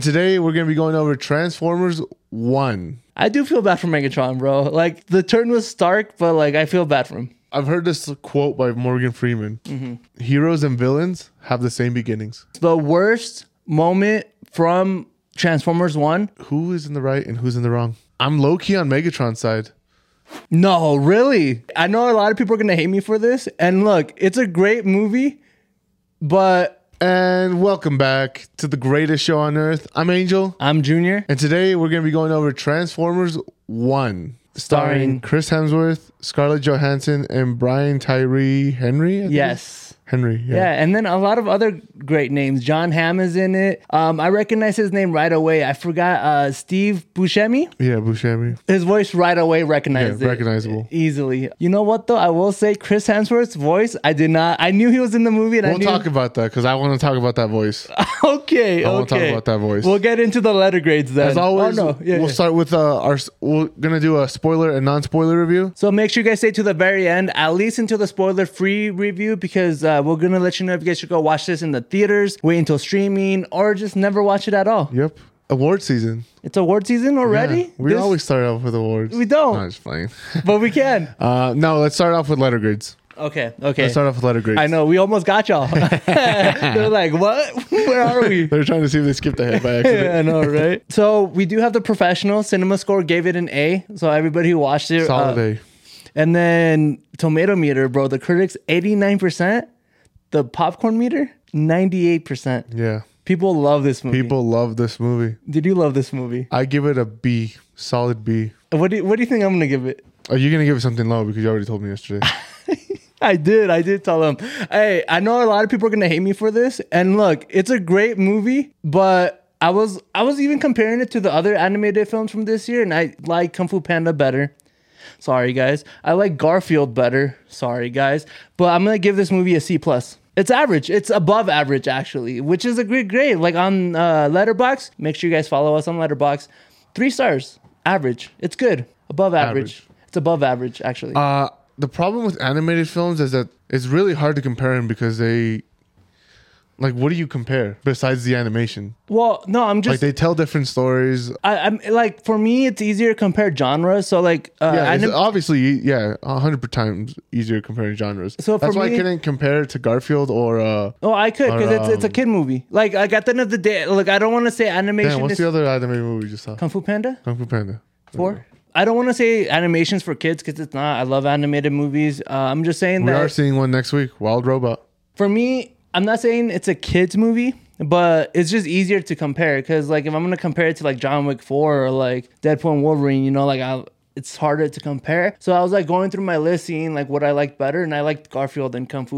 Today, we're going to be going over Transformers 1. I do feel bad for Megatron, bro. Like, the turn was stark, but, like, I feel bad for him. I've heard this quote by Morgan Freeman. Heroes and villains have the same beginnings. The worst moment from Transformers 1. Who is in the right and who's in the wrong? I'm low-key on Megatron's side. No, really? I know a lot of people are going to hate me for this. And look, it's a great movie, but... And welcome back to the greatest show on earth. I'm Angel. I'm Junior. And today we're going to be going over Transformers 1. Starring Chris Hemsworth, Scarlett Johansson, and Brian Tyree Henry. Henry. Yeah, and then a lot of other great names. John Hamm is in it. I recognize his name right away. I forgot Steve Buscemi. Yeah, Buscemi. His voice right away recognized it. Recognizable. Easily. You know what though? I will say Chris Hemsworth's voice, I knew he was in the movie. And we'll talk about that because I want to talk about that voice. Okay. I want to talk about that voice. We'll get into the letter grades then. As always, we'll start with we're going to do a spoiler and non-spoiler review. So make sure you guys stay to the very end, at least until the spoiler-free review, because we're going to let you know if you guys should go watch this in the theaters, wait until streaming, or just never watch it at all. Yep. Award season. It's award season already? Yeah, we always start off with awards. We don't. No, just playing. But we can. No, let's start off with letter grades. Okay. Let's start off with letter grades. I know. We almost got y'all. They're like, what? Where are we? They're trying to see if they skipped ahead by accident. Yeah, I know, right? So we do have the professional. Cinema Score gave it an A. So everybody who watched it. Solid A. And then tomato meter, bro. The critics, 89%. The popcorn meter, 98%. Yeah. People love this movie. People love this movie. Did you love this movie? I give it a B. Solid B. What do you think I'm going to give it? Are you going to give it something low? Because you already told me yesterday. I did tell them. Hey, I know a lot of people are going to hate me for this. And look, it's a great movie, but I was even comparing it to the other animated films from this year, and I like Kung Fu Panda better. Sorry, guys. I like Garfield better. Sorry, guys. But I'm going to give this movie a C+. It's average. It's above average, actually, which is a great grade. Like on Letterboxd, make sure you guys follow us on Letterboxd. 3 stars. Average. It's good. Above average. It's above average, actually. The problem with animated films is that it's really hard to compare them because they... Like, what do you compare besides the animation? Well, no, I'm just... Like, they tell different stories. I'm like, for me, it's easier to compare genres. So, like... it's obviously, 100 times easier comparing genres. So that's why me, I couldn't compare it to Garfield or... oh, I could, because it's a kid movie. Like at the end of the day, look, I don't want to say animation... Damn, what's the other animated movie you just saw? Kung Fu Panda? Kung Fu Panda. 4? I don't want to say animations for kids, because it's not. I love animated movies. I'm just saying that... We are seeing one next week, Wild Robot. For me... I'm not saying it's a kid's movie, but it's just easier to compare. Because, like, if I'm going to compare it to, like, John Wick 4 or, like, Deadpool and Wolverine, you know, like, it's harder to compare. So I was, like, going through my list, seeing, like, what I liked better. And I liked Garfield and Kung Fu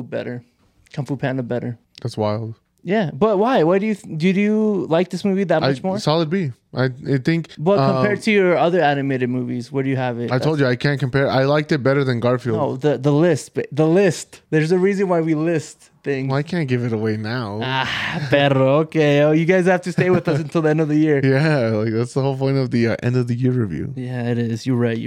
Panda better. That's wild. Yeah, but why? Why did you like this movie that much more? Solid B. I think... But compared to your other animated movies, where do you have it? I told you, I can't compare. I liked it better than Garfield. No, the list. The list. There's a reason why we list things. Well, I can't give it away now. Perro, okay. Oh, you guys have to stay with us until the end of the year. Yeah, like that's the whole point of the end of the year review. Yeah, it is. You're right.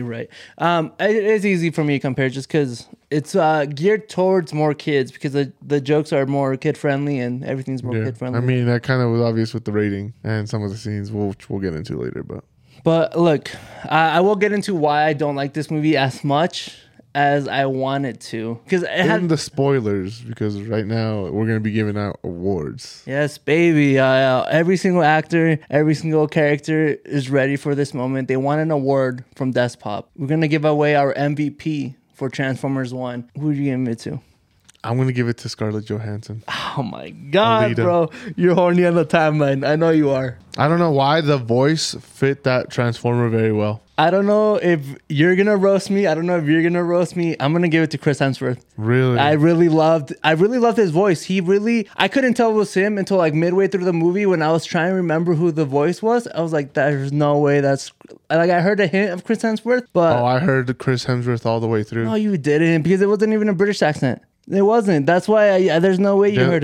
It is easy for me to compare just because it's geared towards more kids because the jokes are more kid friendly and everything's more kid friendly. I mean, that kind of was obvious with the rating and some of the scenes which we'll get into later. But look, I will get into why I don't like this movie as much as I wanted to, because it had the spoilers, because right now we're going to be giving out awards. Yes, baby. Every single actor, every single character is ready for this moment. They want an award from Despop. We're going to give away our MVP for Transformers 1. Who are you giving it to? I'm going to give it to Scarlett Johansson. Oh my God, bro. You're horny on the timeline. I know you are. I don't know why the voice fit that Transformer very well. I don't know if you're going to roast me. I don't know if you're going to roast me. I'm going to give it to Chris Hemsworth. Really? I really loved his voice. I couldn't tell it was him until like midway through the movie when I was trying to remember who the voice was. I was like, there's no way that's... Like, I heard a hint of Chris Hemsworth, but... Oh, I heard Chris Hemsworth all the way through. No, you didn't, because it wasn't even a British accent. It wasn't. That's why there's no way you heard him.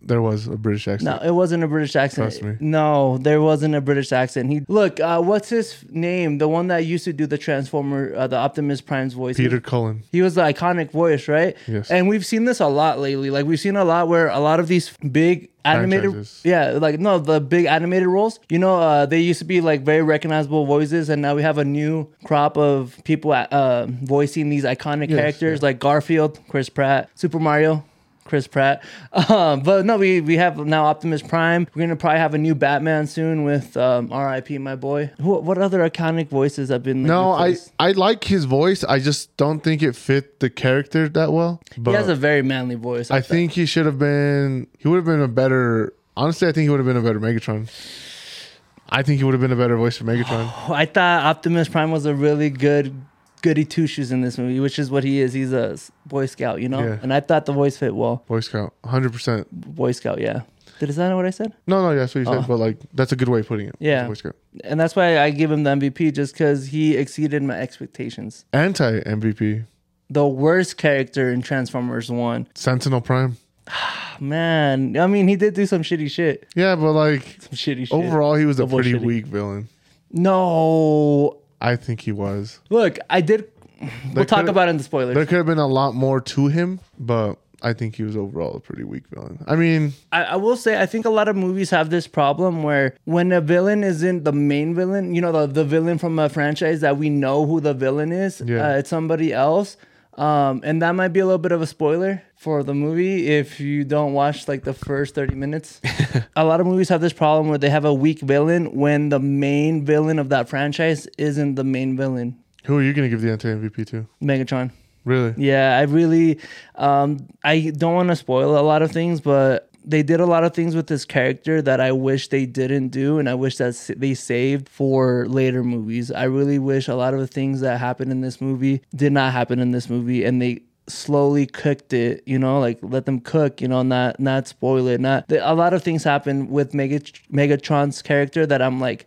There was a British accent. No, it wasn't a British accent. Trust me. No, there wasn't a British accent. What's his name? The one that used to do the Transformer, the Optimus Prime's voice. Peter Cullen. He was the iconic voice, right? Yes. And we've seen this a lot lately. Like we've seen a lot where a lot of these big animated, the big animated roles. You know, they used to be like very recognizable voices, and now we have a new crop of people voicing these iconic characters like Garfield, Chris Pratt, Super Mario, Chris Pratt. But no, we have now Optimus Prime. We're gonna probably have a new Batman soon with R.I.P. my boy. What other iconic voices have been? I like his voice. I just don't think it fit the character that well. But he has a very manly voice. I think he should have been. He would have been a better. Honestly, I think he would have been a better Megatron. I think he would have been a better voice for Megatron. I thought Optimus Prime was a really good goody two shoes in this movie, which is what he is. He's a Boy Scout, you know? Yeah. And I thought the voice fit well. Boy Scout, 100%. Boy Scout, yeah. Is that what I said? No, that's what you said, but like that's a good way of putting it. Yeah. Boy Scout. And that's why I give him the MVP, just because he exceeded my expectations. Anti-MVP. The worst character in Transformers 1. Sentinel Prime. Man, I mean, he did do some shitty shit. Yeah, but like Some shitty shit. overall, he was a pretty weak villain. No. I think he was. Look, we'll talk about it in the spoilers. There could have been a lot more to him, but I think he was overall a pretty weak villain. I mean, I will say, I think a lot of movies have this problem where when a villain isn't the main villain, you know, the villain from a franchise that we know who the villain is, it's somebody else. And that might be a little bit of a spoiler for the movie if you don't watch like the first 30 minutes. A lot of movies have this problem where they have a weak villain when the main villain of that franchise isn't the main villain. who are you going to give the anti-MVP to? Megatron. Really? Yeah, I really, I don't want to spoil a lot of things, but they did a lot of things with this character that I wish they didn't do, and I wish that they saved for later movies. I really wish a lot of the things that happened in this movie did not happen in this movie, and they slowly cooked it, you know, like let them cook, you know, not spoil it. A lot of things happen with Megatron's character that I'm like,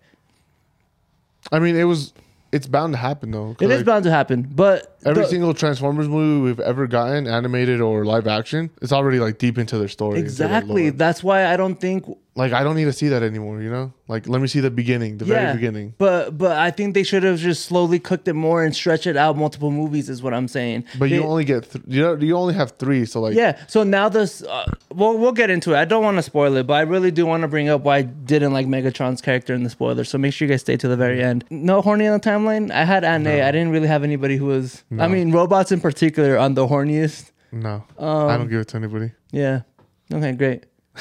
I mean, it's bound to happen though. It is bound to happen, but every single Transformers movie we've ever gotten, animated or live action, it's already like deep into their story. Exactly. That's why I don't think like I don't need to see that anymore, you know? Like let me see the beginning, very beginning. But I think they should have just slowly cooked it more and stretched it out multiple movies is what I'm saying. But you only get you only have 3, so like so now this we'll get into it. I don't want to spoil it, but I really do want to bring up why I didn't like Megatron's character in the spoilers. So make sure you guys stay to the very end. No horny on the timeline. I had Aunt A. I didn't really have anybody who was I mean robots in particular on the horniest. No. I don't give it to anybody. Yeah. Okay, great.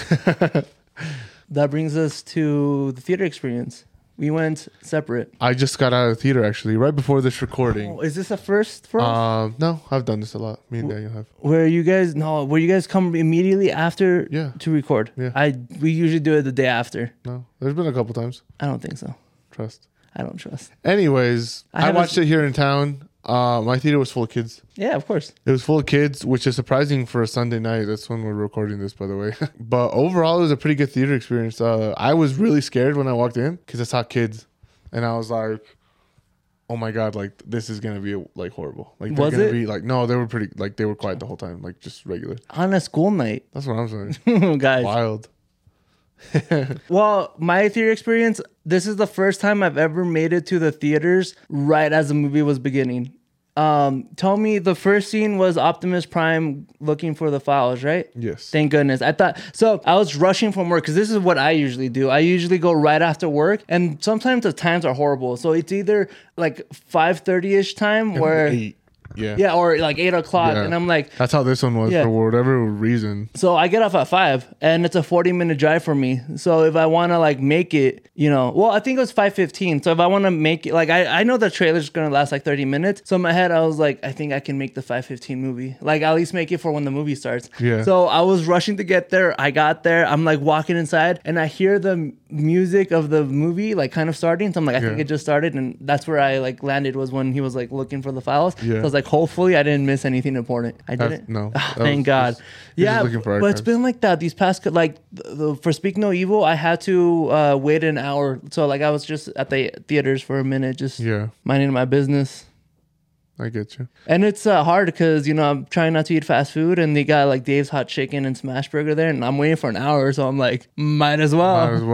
That brings us to the theater experience. We went separate. I just got out of the theater actually, right before this recording. Oh, is this a first for us? No, I've done this a lot. Me and Daniel have. Where you guys come immediately after to record? Yeah. We usually do it the day after. No, there's been a couple times. I don't think so. Trust. I don't trust. Anyways, I watched it here in town. My theater was full of kids. Yeah, of course. It was full of kids, which is surprising for a Sunday night. That's when we're recording this, by the way. But overall, it was a pretty good theater experience. I was really scared when I walked in because I saw kids, and I was like, "Oh my god! Like this is gonna be like horrible." Like they're gonna be like, no, they were pretty like they were quiet the whole time, like just regular on a school night. That's what I'm saying, guys. Wild. Well, my theater experience, this is the first time I've ever made it to the theaters right as the movie was beginning. Tell me, the first scene was Optimus Prime looking for the files, right? Yes. Thank goodness. I was rushing from work because this is what I usually do. I usually go right after work, and sometimes the times are horrible. So it's either like 5:30-ish time where 8. Yeah, or like 8 o'clock. Yeah. And I'm like... That's how this one was for whatever reason. So I get off at 5, and it's a 40-minute drive for me. So if I want to like make it, you know... Well, I think it was 5:15. So if I want to make it... Like, I know the trailer's going to last like 30 minutes. So in my head, I was like, I think I can make the 5:15 movie. Like, at least make it for when the movie starts. Yeah. So I was rushing to get there. I got there. I'm like walking inside, and I hear the music of the movie like kind of starting. So I'm like, I think it just started. And that's where I like landed, was when he was like looking for the files. Yeah. So I was like, hopefully I didn't miss anything important. I didn't. No. Thank God. Yeah, but it's been like that these past like for Speak No Evil. I had to wait an hour, so like I was just at the theaters for a minute, just minding my business. I get you. And it's hard because, I'm trying not to eat fast food, and they got like Dave's Hot Chicken and Smash Burger there, and I'm waiting for an hour, so I'm like, might as well. Might as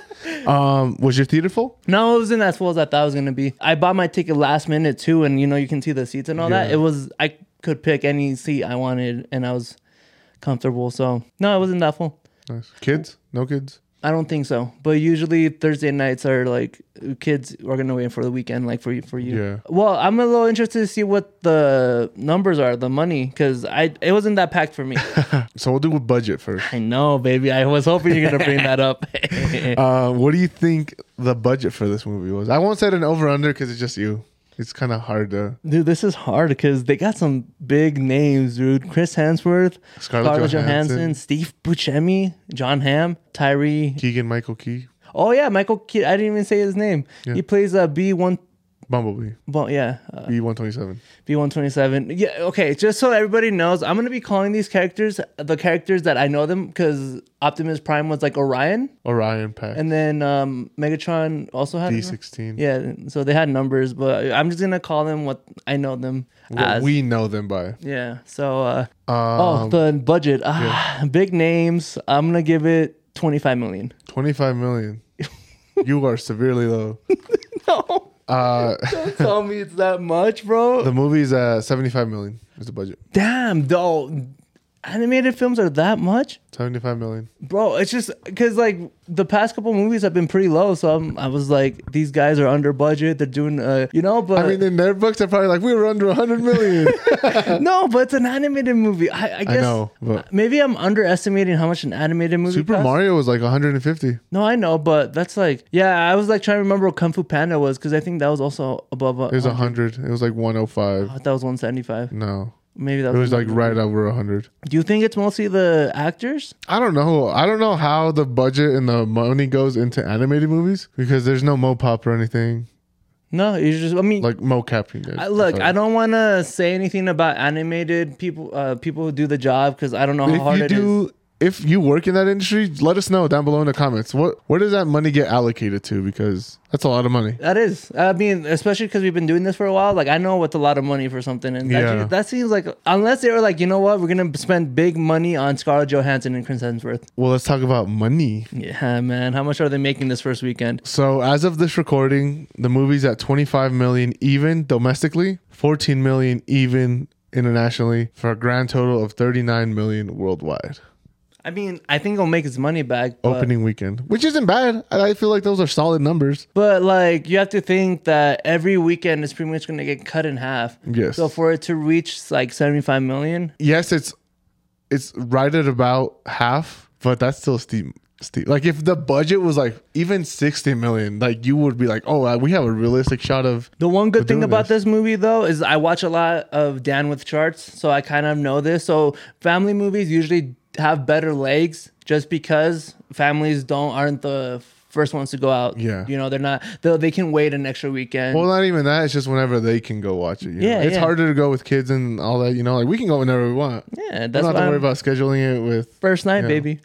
well. Was your theater full? No, it wasn't as full as I thought it was going to be. I bought my ticket last minute too, and you can see the seats and all that. I could pick any seat I wanted, and I was comfortable. So, no, it wasn't that full. Nice. Kids? No kids? I don't think so. But usually Thursday nights are like kids are gonna wait for the weekend, like for you. Yeah. Well, I'm a little interested to see what the numbers are, the money, because it wasn't that packed for me. So we'll do a budget first. I know, baby. I was hoping you're gonna bring that up. What do you think the budget for this movie was? I won't set an over under because it's just you. It's kind of hard to. Dude, this is hard because they got some big names, dude. Chris Hemsworth, Scarlett Johansson, Steve Buscemi, John Hamm, Tyree, Keegan-Michael Key. Oh yeah, Michael Key. I didn't even say his name. Yeah. He plays B1. Bumblebee. Well, yeah. B127. B127. Yeah. Okay. Just so everybody knows, I'm gonna be calling these characters the characters that I know them, because Optimus Prime was like Orion. Pack. And then Megatron also had D16. Yeah. So they had numbers, but I'm just gonna call them what I know them as. We know them by. Yeah. So. The budget. Big names. I'm gonna give it 25 million. 25 million. You are severely low. No. Don't tell me it's that much, bro. The movie's 75 million is the budget. Damn, though. Animated films are that much? 75 million. Bro, it's just because like the past couple movies have been pretty low, so I was like, these guys are under budget. They're doing but I mean, in their books they're probably like, we were under 100 million. No, but it's an animated movie. I guess I know, but maybe I'm underestimating how much an animated movie Super costs. Mario was like 150. No, I know, but that's like, I was like trying to remember what Kung Fu Panda was, because I think that was also above It was 100. It was like 105. I thought that was 175. No. Maybe that was. It was like right over 100. Do you think it's mostly the actors? I don't know. I don't know how the budget and the money goes into animated movies, because there's no mopop or anything. No, you just. I mean, like mocapping. Look, I don't want to say anything about animated people. People who do the job, because I don't know how hard it is. If you work in that industry, let us know down below in the comments. Where does that money get allocated to? Because that's a lot of money. That is. I mean, especially because we've been doing this for a while. Like, I know it's a lot of money for something. And that seems like, unless they were like, you know what, we're going to spend big money on Scarlett Johansson and Chris Hemsworth. Well, let's talk about money. Yeah, man. How much are they making this first weekend? So as of this recording, the movie's at 25 million even domestically, 14 million even internationally, for a grand total of 39 million worldwide. I mean, I think it'll make its money back. Opening weekend, which isn't bad. I feel like those are solid numbers. But like, you have to think that every weekend is pretty much going to get cut in half. Yes. So for it to reach like 75 million. Yes, it's right at about half, but that's still steep. Like if the budget was like even 60 million, like you would be like, oh, we have a realistic shot of. The one good thing about this movie though is I watch a lot of Dan with Charts, so I kind of know this. So family movies usually have better legs, just because families aren't the first ones to go out. Yeah. They're not, they can wait an extra weekend. Well, not even that. It's just whenever they can go watch it. You know? It's harder to go with kids and all that. Like we can go whenever we want. Yeah. That's we don't have to worry about scheduling it with. First night, baby.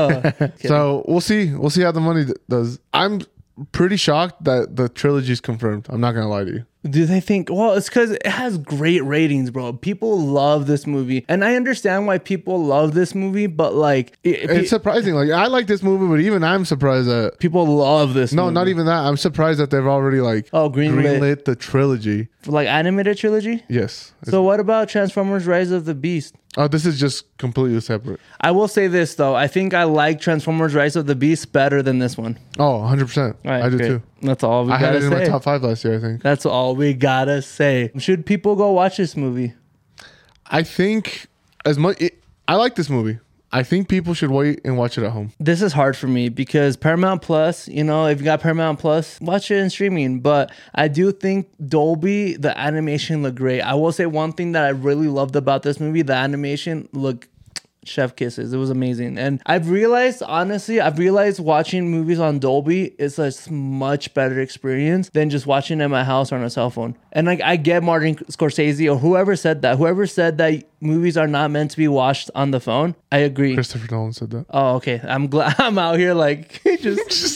So we'll see. We'll see how the money does. I'm pretty shocked that the trilogy is confirmed. I'm not going to lie to you. Do they think, well, it's because it has great ratings, bro. People love this movie. And I understand why people love this movie, but like... It's surprising. Like, I like this movie, but even I'm surprised that... People love this movie. No, not even that. I'm surprised that they've already like... greenlit the trilogy. Like animated trilogy? Yes. So what about Transformers Rise of the Beast? Oh, this is just completely separate. I will say this, though. I think I like Transformers Rise of the Beast better than this one. Oh, 100%. Right, I do too. That's all we gotta say. I had it in my top 5 last year, I think. That's all we gotta say. Should people go watch this movie? I think I like this movie. I think people should wait and watch it at home. This is hard for me because Paramount Plus, if you got Paramount Plus, watch it in streaming. But I do think Dolby, the animation looked great. I will say one thing that I really loved about this movie, the animation looked chef kisses. It was amazing. And I've realized watching movies on Dolby is a much better experience than just watching it at my house or on a cell phone. And like, I get Martin Scorsese or whoever said that movies are not meant to be watched on the phone. I agree. Christopher Nolan said that. Oh, okay. I'm glad I'm out here like just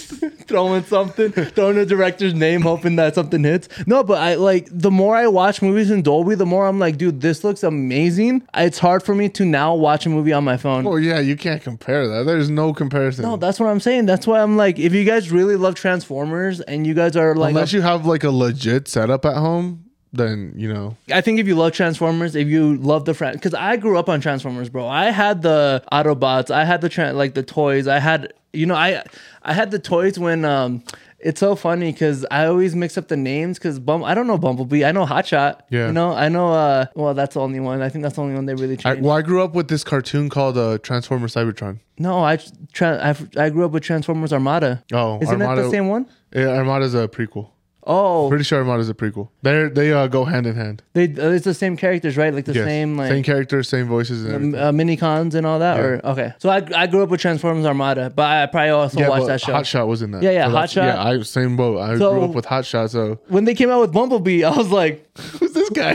throwing a director's name, hoping that something hits. No, but I like the more I watch movies in Dolby, the more I'm like, dude, this looks amazing. It's hard for me to now watch a movie on my phone. Oh yeah, you can't compare that. There's no comparison. No, that's what I'm saying. That's why I'm like, if you guys really love Transformers and you guys are like, unless you have like a legit setup at home, then you know. I think if you love Transformers, if you love the because I grew up on Transformers, bro. I had the Autobots, I had the toys, I had I had the toys when it's so funny because I always mix up the names because I don't know Bumblebee. I know Hotshot. Yeah. You know, I know, well, that's the only one. I think that's the only one they really changed. I grew up with this cartoon called Transformers Cybertron. No, I grew up with Transformers Armada. Oh, Isn't that the same one? Yeah, Armada's a prequel. Oh, Pretty sure Armada's a prequel. They go hand in hand. it's the same characters, right? Like the Yes. same like same characters, same voices, and everything. mini cons and all that. Yeah. Or okay, so I grew up with Transformers Armada, but I probably also watched but that show. Hot Shot was in that. Yeah, that's- Hot Shot. Yeah, I same boat. I So- grew up with Hot Shot. So When they came out with Bumblebee, I was like, who's this guy?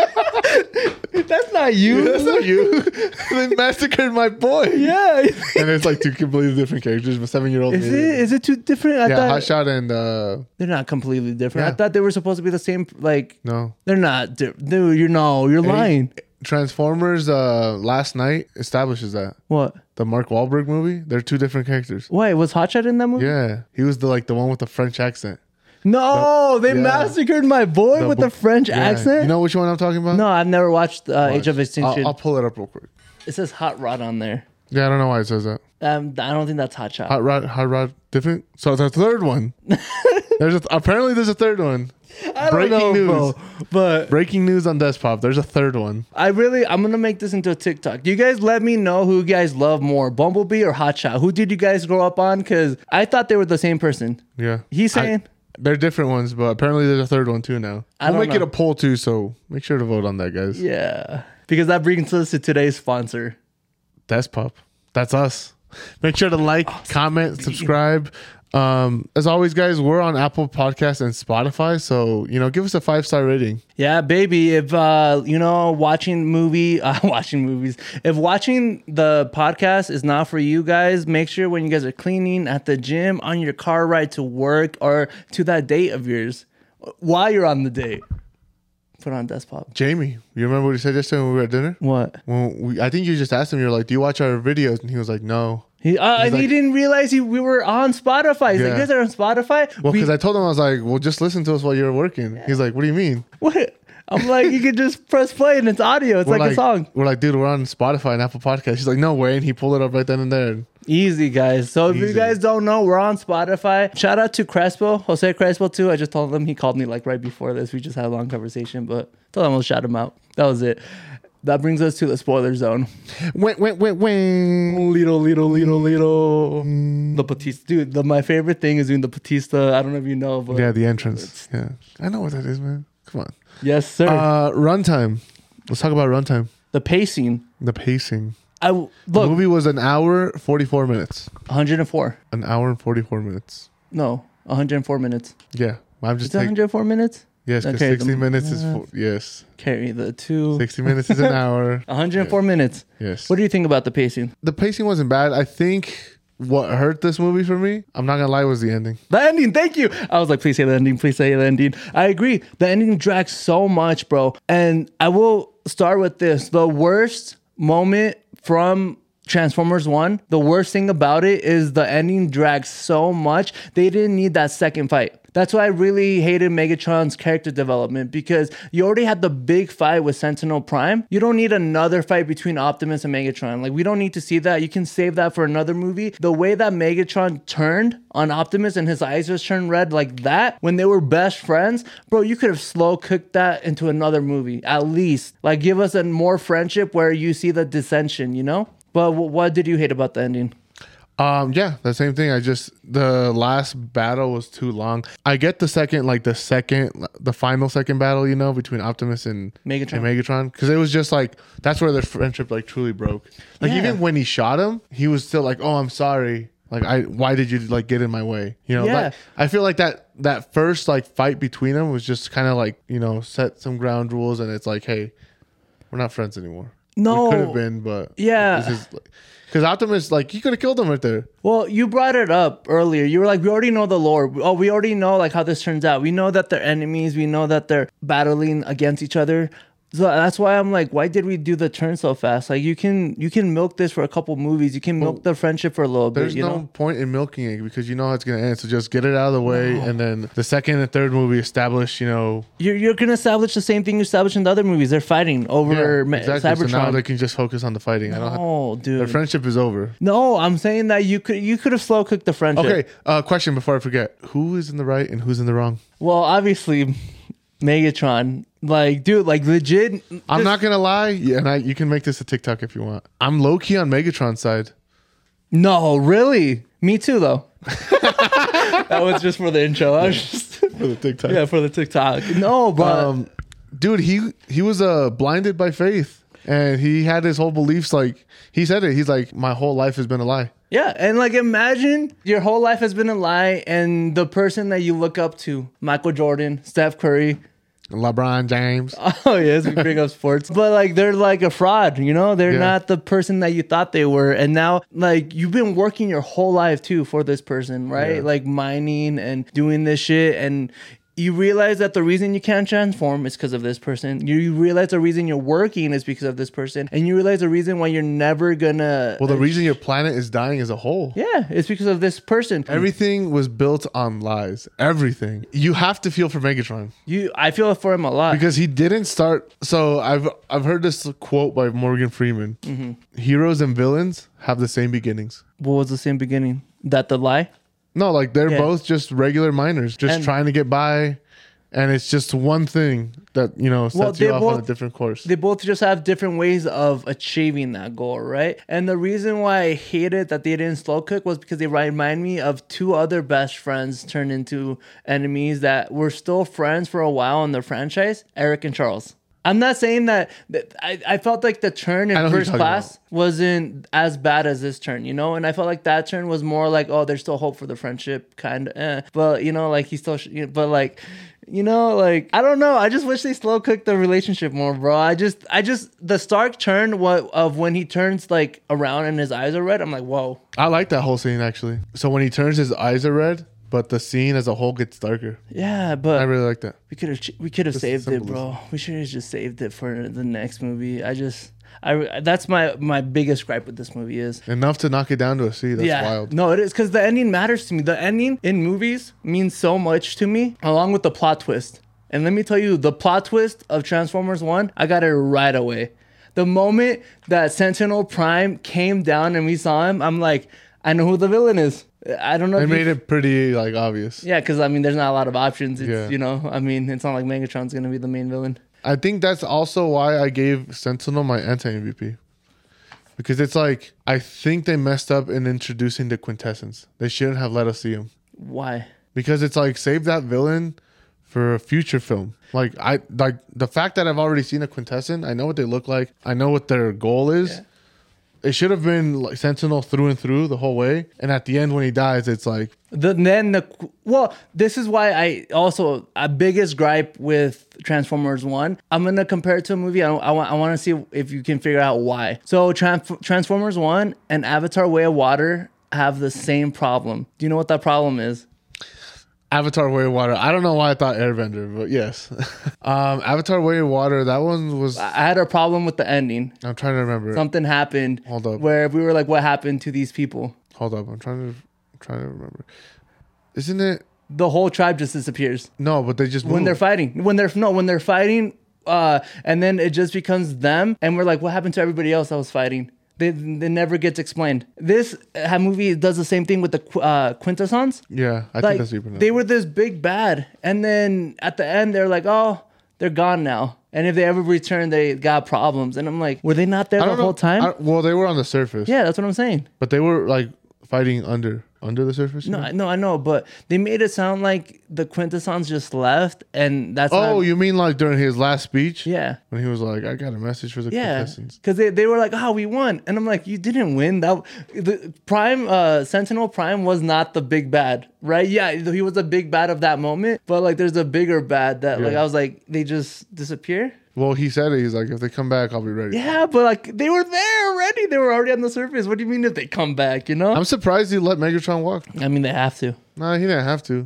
that's not you. That's not you. They massacred my boy. Yeah. And it's like two completely different characters. But 7-year-old. Is it too different? I Yeah, thought Hot Shot and they're not completely different. Yeah. I thought they were supposed to be the same. Like no. they're not. Dude, you're lying. Transformers Last Night establishes that. What? The Mark Wahlberg movie, they're two different characters. Wait, was Hotshot in that movie? Yeah. He was the one with the French accent. No, they Yeah. massacred my boy with the French Yeah. accent. You know which one I'm talking about? No, I've never watched Age of Extinction. I'll pull it up real quick. It says Hot Rod on there. Yeah, I don't know why it says that. I don't think that's Hotshot. Hot Rod, different. So the third one. Apparently there's a third one. I don't Breaking know, news. bro. But Breaking news on Despop. There's a third one. I'm gonna make this into a TikTok. You guys let me know who you guys love more, Bumblebee or Hotshot. Who did you guys grow up on? Because I thought they were the same person. Yeah. He's saying They're different ones, but apparently there's a third one too now. I We'll don't make it know. a poll too, so make sure to vote on that, guys. yeah. Because that brings us to today's sponsor. Despop. That's us. Make sure to like, comment, subscribe. As always, guys, we're on Apple Podcasts and Spotify, so give us a 5-star rating. Yeah, baby. If watching movies, if watching the podcast is not for you guys, make sure when you guys are cleaning, at the gym, on your car ride to work, or to that date of yours, while you're on the date, put on Despop. Jamie, you remember what he said yesterday when we were at dinner? What? I think you just asked him. You're like, "Do you watch our videos?" And he was like, "No." And like- he didn't realize we were on Spotify. He's like, Yeah. you guys are on Spotify? Well, because I told him I was like, "Well, just listen to us while you're working." He's like, "What do you mean?" What? I'm like, you could just press play and it's audio. It's We're like a song. We're like, "Dude, we're on Spotify and Apple Podcasts." He's like, "No way!" And he pulled it up right then and there. Easy, guys. So if you Easy. guys don't know, we're on Spotify. Shout out to Crespo, Jose Crespo too. I just told him, he called me like right before this. We just had a long conversation, but told him I'll shout him out. That was it. That brings us to the spoiler zone. Wait. Little. The Batista. Dude, my favorite thing is doing the Batista. I don't know if you know, but Yeah, the entrance. Yeah, I know what that is, man. Come on. yes, sir. Runtime. Let's talk about runtime. The pacing. The pacing. The The movie was an hour 44 minutes. 104. An hour and 44 minutes. No, 104 minutes. Yeah, I'm just It's taking. 104 minutes? Yes, because Okay, 60 minutes is yes. Carry the 2. 60 minutes is an hour. 104 minutes. Yes. What do you think about the pacing? The pacing wasn't bad. I think what hurt this movie for me, I'm not gonna lie, was the ending. The ending, thank you. I was like, please say the ending, please say the ending. I agree. The ending drags so much, bro. And I will start with this. The worst moment from Transformers 1, the worst thing about it is the ending drags so much. They didn't need that second fight. That's why I really hated Megatron's character development, because you already had the big fight with Sentinel Prime. You don't need another fight between Optimus and Megatron. Like, we don't need to see that. You can save that for another movie. The way that Megatron turned on Optimus and his eyes just turned red like that when they were best friends, bro, you could have slow cooked that into another movie, at least. Like, give us a more friendship where you see the dissension, you know? But what did you hate about the ending? Yeah, the same thing. The last battle was too long. I get the final second battle, between Optimus and Megatron, because it was just like that's where their friendship like truly broke. Like Yeah. even when he shot him, he was still like, "Oh, I'm sorry. Like why did you like get in my way?" Yeah. Like, I feel like that first like fight between them was just kind of like set some ground rules, and it's like, hey, we're not friends anymore. No. it could have been, but Yeah. because Optimus, like, he could have killed him right there. Well, you brought it up earlier. You were like, we already know the lore. Oh, we already know like how this turns out. We know that they're enemies. We know that they're battling against each other. So that's why I'm like, why did we do the turn so fast? Like you can milk this for a couple movies. You can milk the friendship for a little bit. There's You no know? point in milking it because you know how it's gonna end. So just get it out of the way, and then the second and third movie establish, you know, You're gonna establish the same thing you established in the other movies. They're fighting over exactly. Cybertron. So now they can just focus on the fighting. I don't have, Oh, their dude. friendship is over. No, I'm saying that you could have slow cooked the friendship. Okay, question before I forget: who is in the right and who's in the wrong? Well, obviously, Megatron. Like, dude, like legit. I'm not gonna lie, and you can make this a TikTok if you want. I'm low key on Megatron's side. No, really. Me too, though. That was just for the intro. I was just For the TikTok. yeah for the TikTok. No, but Dude, he was blinded by faith, and he had his whole beliefs. Like he said it. He's like, my whole life has been a lie. yeah, and like imagine your whole life has been a lie, and the person that you look up to, Michael Jordan, Steph Curry. LeBron James. Oh yes, we bring up sports, but like they're like a fraud, you know. They're Yeah. not the person that you thought they were, and now like you've been working your whole life too for this person, right? Yeah. Like mining and doing this shit, and you realize that the reason you can't transform is because of this person. You realize the reason you're working is because of this person, and you realize the reason why you're never gonna. Well, the reason your planet is dying as a whole. Yeah, it's because of this person. Everything was built on lies. Everything. You have to feel for Megatron I feel for him a lot. because he didn't start. So I've heard this quote by Morgan Freeman. Mm-hmm. Heroes and villains have the same beginnings. What was the same beginning? That the lie. No, like they're Yeah. both just regular miners, just And- trying to get by, and it's just one thing that sets you off on a different course. They both just have different ways of achieving that goal, right? And the reason why I hated that they didn't slow cook was because they remind me of two other best friends turned into enemies that were still friends for a while in the franchise, Eric and Charles. I'm not saying that I felt like the turn I know in who you're First talking Class wasn't as bad as this turn, you know? And I felt like that turn was more like, oh, there's still hope for the friendship, kind of. But, like he still, but like, like, I don't know. I just wish they slow cooked the relationship more, bro. I just, the Stark turn of when he turns like around and his eyes are red, I'm like, whoa. I like that whole scene actually. So when he turns, his eyes are red, but the scene as a whole gets darker. Yeah, but I really like that. we could have saved it, symbolism. bro. We should have just saved it for the next movie. That's my biggest gripe with this movie is. Enough to knock it down to a C. That's wild. No, it is because the ending matters to me. The ending in movies means so much to me, along with the plot twist. And let me tell you, the plot twist of Transformers 1, I got it right away. The moment that Sentinel Prime came down and we saw him, I'm like, I know who the villain is. I don't know. They if made it pretty like obvious. Yeah, because I mean, there's not a lot of options. It's, Yeah. it's not like Megatron's gonna be the main villain. I think that's also why I gave Sentinel my anti-MVP. Because it's like, I think they messed up in introducing the quintessence. They shouldn't have let us see him. Why? Because it's like, save that villain for a future film. Like the fact that I've already seen a quintessence, I know what they look like. I know what their goal is. Yeah. It should have been like Sentinel through and through the whole way. And at the end when he dies, it's like, This is why a biggest gripe with Transformers 1. I'm gonna compare it to a movie. I want to see if you can figure out why. So Transformers 1 and Avatar: Way of Water have the same problem. Do you know what that problem is? Avatar Way of Water. I don't know why I thought Airbender, but yes. Avatar Way of Water, that one was, I had a problem with the ending. I'm trying to remember. Something happened. Hold up. Where we were like, what happened to these people? Hold up. I'm trying to remember. Isn't it? The whole tribe just disappears No, but they just when moved. they're fighting. When they're fighting, and then it just becomes them, and we're like, what happened to everybody else that was fighting? They never gets explained. This movie does the same thing with the Quintessons. Yeah, I think that's deeper now. They were this big bad, and then at the end they're like, oh, they're gone now. And if they ever return, they got problems. And I'm like, were they not there I the don't know. whole time? Well, they were on the surface. Yeah, that's what I'm saying. But they were like fighting under the surface. No, I know, but they made it sound like the Quintessons just left, and that's Oh, not, you mean like during his last speech? yeah. When he was like, I got a message for the Yeah, contestants. because they were like, "Oh, we won," and I'm like, "You didn't win. That the Prime Sentinel Prime was not the big bad, right? Yeah, he was the big bad of that moment, but like, there's a bigger bad that like Yeah. I was like, they just disappear. Well, he said it. He's like, if they come back, I'll be ready. Yeah, but like they were there already. They were already on the surface. What do you mean if they come back? You know? I'm surprised he let Megatron walk. I mean, they have to. Nah, he didn't have to.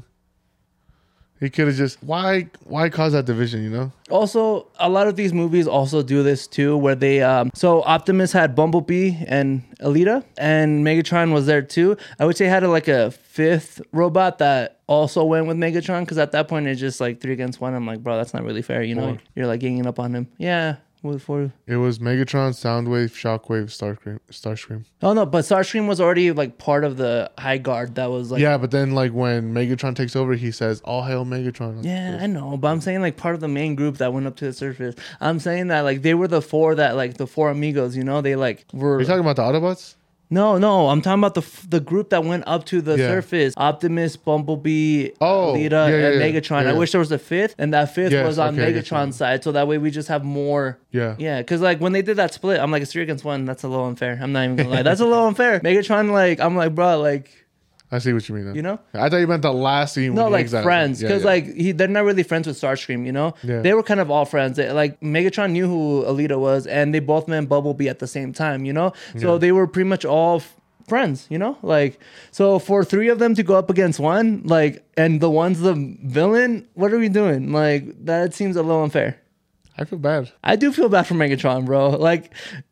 He could have just why cause that division, you know? Also, a lot of these movies also do this too, where they so Optimus had Bumblebee and Alita, and Megatron was there too. I wish they had like a fifth robot that also went with Megatron, because at that point it's just like 3 against 1. I'm like, bro, that's not really fair, you know? 4. You're like ganging up on him. Yeah. For It was Megatron, Soundwave, Shockwave, Starscream. oh no, but Starscream was already like part of the High Guard. That was like Yeah, but then like when Megatron takes over, he says, "All hail Megatron." yeah, I know, but I'm saying like part of the main group that went up to the surface. I'm saying that like they were the four that like the four amigos, you know, they like were. Are you talking about the Autobots? No, I'm talking about the group that went up to the surface. Optimus, Bumblebee, Alita, and Megatron. yeah. I wish there was a fifth, and that fifth Yes, was on okay, I get Megatron's side, so that way we just have more. Yeah. Yeah, because like when they did that split, I'm like, it's 3 against 1. That's a little unfair. I'm not even gonna lie. That's a little unfair. Megatron, like, I'm like, bro, like, I see what you mean. Now. you know? I thought you meant the last scene. No, when like he exiled friends, him. because like they're not really friends with Starscream, you know. Yeah. They were kind of all friends. Like Megatron knew who Alita was, and they both met Bumblebee at the same time, you know. So they were pretty much all friends, you know. Like, so for 3 of them to go up against 1, like, and the one's the villain, what are we doing? Like, that seems a little unfair. I feel bad. I do feel bad for Megatron, bro. Like,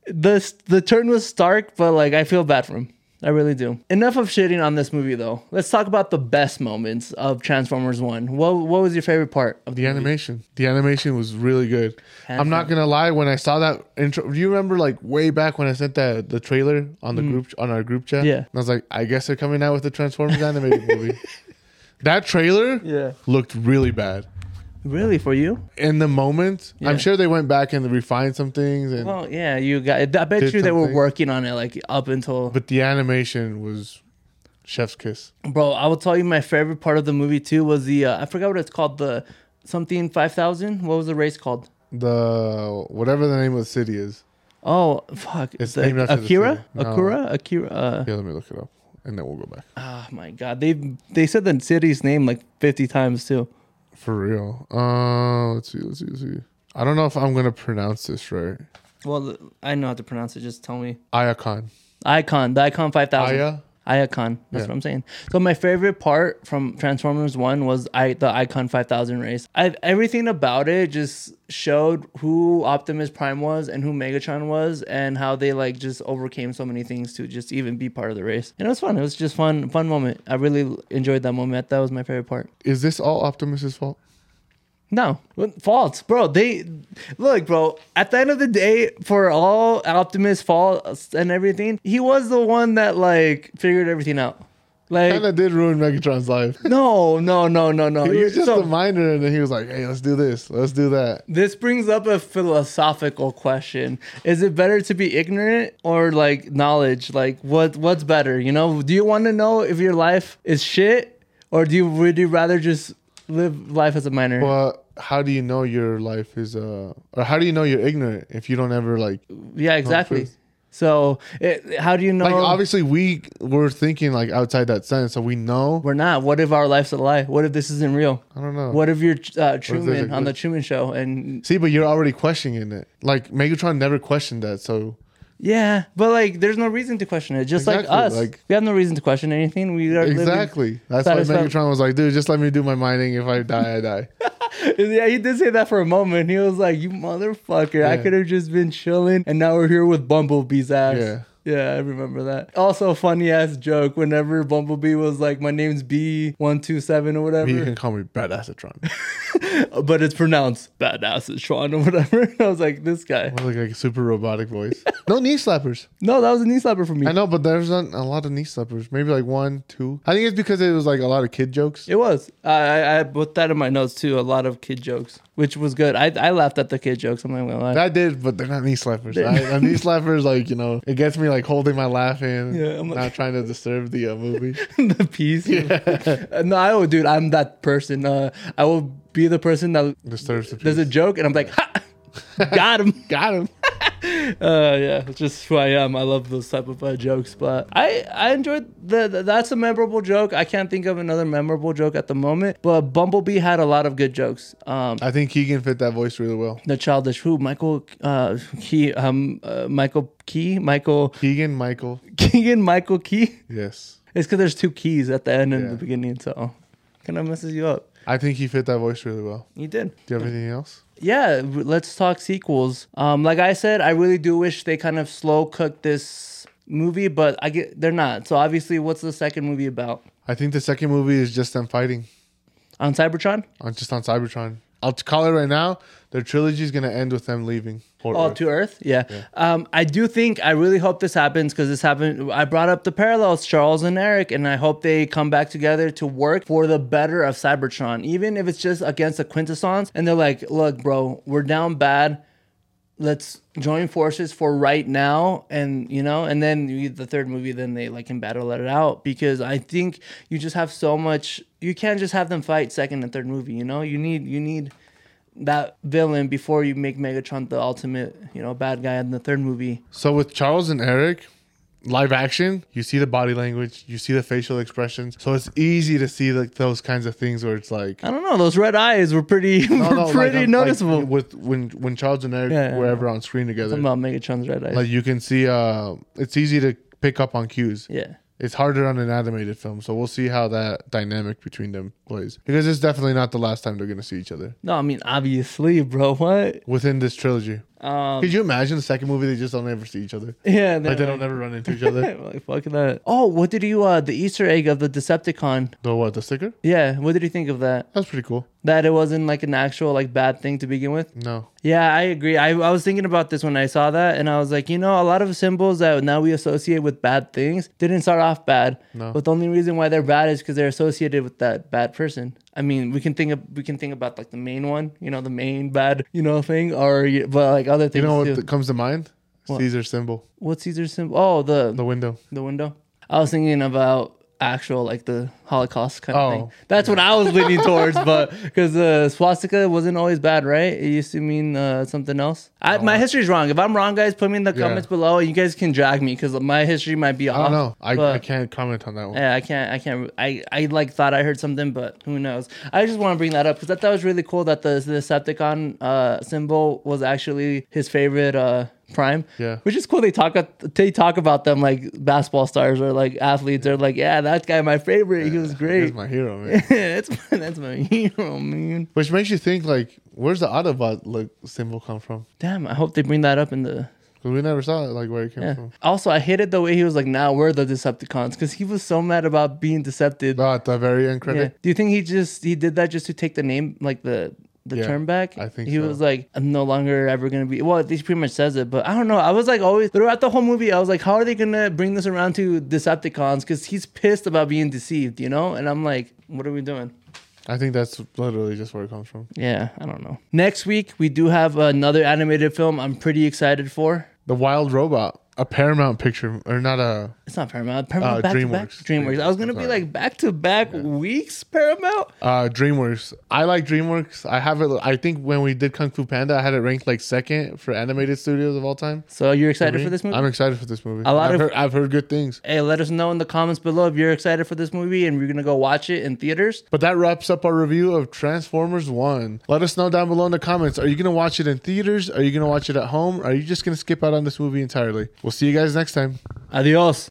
the turn was stark, but like I feel bad for him. I really do. Enough of shitting on this movie, though. Let's talk about the best moments of Transformers 1. What was your favorite part of the movie? Animation. The animation was really good. I'm not gonna lie. When I saw that intro, do you remember like way back when I sent the trailer on the group on our group chat? Yeah. And I was like, I guess they're coming out with the Transformers animated movie. That trailer looked really bad. Really, for you? In the moment, Yeah. I'm sure they went back and refined some things, and Well, yeah, you got. I bet Did you they were something. working on it like up until. but the animation was chef's kiss. Bro, I will tell you my favorite part of the movie too was the I forgot what it's called, the something 5000. What was the race called? The whatever the name of the city is. Oh fuck! It's The named after the Akira. city. No. Akira. Yeah, let me look it up, and then we'll go back. Oh my god, they said the city's name like 50 times too. For real. Let's see. I don't know if I'm gonna pronounce this right. Well, I know how to pronounce it. Just tell me. Iacon. The Icon 5000. Aya. Iacon. That's Yeah. what I'm saying. So my favorite part from Transformers 1 was the Icon 5000 race. Everything about it just showed who Optimus Prime was and who Megatron was, and how they like just overcame so many things to just even be part of the race. And it was fun. It was just fun moment. I really enjoyed that moment. That was my favorite part. Is this all Optimus's fault? No faults, bro. They look, bro. At the end of the day, for all Optimus' faults and everything, he was the one that like figured everything out. Like, Kind of did ruin Megatron's life. no. He was just So, a miner, and then he was like, "Hey, let's do this. Let's do that." this brings up a philosophical question: is it better to be ignorant or like knowledge? Like, what's better? You know, do you want to know if your life is shit, or would you rather just live life as a miner? But how do you know your life is or how do you know you're ignorant if you don't ever like? Yeah, exactly. truth. So, how do you know? Like obviously we were thinking like outside that sense, so we know. We're not. What if our life's a lie? What if this isn't real? I don't know. What if you're there's Truman a on the glitch? Truman Show? And See, but you're already questioning it. Like Megatron never questioned that, so yeah, but like, there's no reason to question it. Just Exactly, like us, like- we have no reason to question anything. We are exactly. That's why satisfied. Megatron was like, "Dude, just let me do my mining. If I die, I die." Yeah, he did say that for a moment. He was like, "You motherfucker! I Yeah. could have just been chilling, and now we're here with Bumblebee's ass." Yeah. Yeah, I remember that. Also, a funny ass joke whenever Bumblebee was like, "My name's B127 or whatever," You can call me Badassatron. but it's pronounced Badassatron or whatever. And I was like, "This guy." I like a super robotic voice. No knee slappers. No, that was a knee slapper for me. I know, but there's not a lot of knee slappers. Maybe like 1, 2. I think it's because it was like a lot of kid jokes. It was. I put that in my notes too. A lot of kid jokes, which was good. I laughed at the kid jokes. I'm not gonna lie. That did, but they're not knee slappers. A knee slappers, like, you know, it gets me like holding my laugh in. Yeah, I'm like- not trying to disturb the movie. The piece. Yeah. No, dude, I'm that person. I will be the person that Disturbs the there's a peace. joke and I'm like, ha! Got him. Got him. Yeah, it's just who I am. I love those type of jokes, but I enjoyed that's a memorable joke. I can't think of another memorable joke at the moment, but Bumblebee had a lot of good jokes. I think Keegan fit that voice really well. The childish who Michael Keegan Michael. Keegan Michael Key. Yes. It's because there's two keys at the end and Yeah. the beginning, so kind of messes you up. I think he fit that voice really well. You did. Do you have anything else? Yeah, let's talk sequels. Like I said, I really do wish they kind of slow cooked this movie, but they're not. So obviously, what's the second movie about? I think the second movie is just them fighting On Cybertron? on Cybertron. I'll call it right now. Their trilogy is gonna end with them leaving. Oh, to Earth? Yeah. I really hope this happens because this happened. I brought up the parallels, Charles and Eric, and I hope they come back together to work for the better of Cybertron, even if it's just against the Quintessons. And they're like, look, bro, we're down bad. Let's join forces for right now. And, and then the third movie, then they can battle it out because I think you just have so much. You can't just have them fight second and third movie, You need that villain before you make Megatron the ultimate, bad guy in the third movie. So with Charles and Eric, live action, you see the body language, you see the facial expressions. So it's easy to see those kinds of things where it's like, I don't know, those red eyes were pretty noticeable. with when Charles and Eric were ever on screen together. Something about Megatron's red eyes. Like you can see, it's easy to pick up on cues. Yeah. It's harder on an animated film, so we'll see how that dynamic between them plays. Because it's definitely not the last time they're going to see each other. No, I mean, obviously, bro. What? Within this trilogy. Could you imagine the second movie, they just don't ever see each other? Yeah. Like they don't ever run into each other? Like, fuck that. Oh, what did you, the Easter egg of the Decepticon? The what, the sticker? Yeah, what did you think of that? That's pretty cool. That it wasn't like an actual bad thing to begin with? No. Yeah, I agree. I was thinking about this when I saw that, and I was like, a lot of symbols that now we associate with bad things didn't start off bad. No. But the only reason why they're bad is because they're associated with that bad person. I mean, we can think about like the main one, the main bad, thing, but like other things. You know too. what comes to mind? What? Caesar symbol. What's Caesar's symbol? Oh, the window. The window. I was thinking about actual like the Holocaust kind of Oh. thing. That's what I was leaning towards, but because swastika wasn't always bad, right? It used to mean something else. My history's wrong. If I'm wrong, guys, put me in the comments below. You guys can drag me because my history might be off. I don't know. I but- can't comment on that one. Yeah, I can't. I like thought I heard something, but who knows? I just want to bring that up because I thought it was really cool that the Decepticon symbol was actually his favorite Prime. Yeah. Which is cool. They talk about them like basketball stars or like athletes. They're like, yeah, that guy, my favorite. He was great. He's my hero, man. that's my hero, man. Which makes you think, like, where's the Autobot symbol come from? Damn, I hope they bring that up in the. Because we never saw it, like, where it came Yeah. from. Also, I hated the way he was like, now we're the Decepticons, because he was so mad about being decepted. Oh, at the very end Yeah. credit? Do you think he did that just to take the name, like the Yeah, term back? I think he so. was like, I'm no longer ever gonna be. Well, he pretty much says it, but I don't know. I was like always throughout the whole movie, I was like, how are they gonna bring this around to Decepticons? Because he's pissed about being deceived, And I'm like, what are we doing? I think that's literally just where it comes from. Yeah, I don't know. Next week we do have another animated film. I'm pretty excited for. The Wild Robot. A Paramount picture, or not a... It's not Paramount. Paramount back to back. DreamWorks. DreamWorks. I was gonna be Sorry. like back to back weeks. Paramount. DreamWorks. I like DreamWorks. I have it. I think when we did Kung Fu Panda, I had it ranked like second for animated studios of all time. So you're excited Me? for this movie? I'm excited for this movie. I've I've heard good things. Hey, let us know in the comments below if you're excited for this movie and we're gonna go watch it in theaters. But that wraps up our review of Transformers 1. Let us know down below in the comments. Are you going to watch it in theaters? Are you going to watch it at home? Or are you just going to skip out on this movie entirely? We'll see you guys next time. Adios.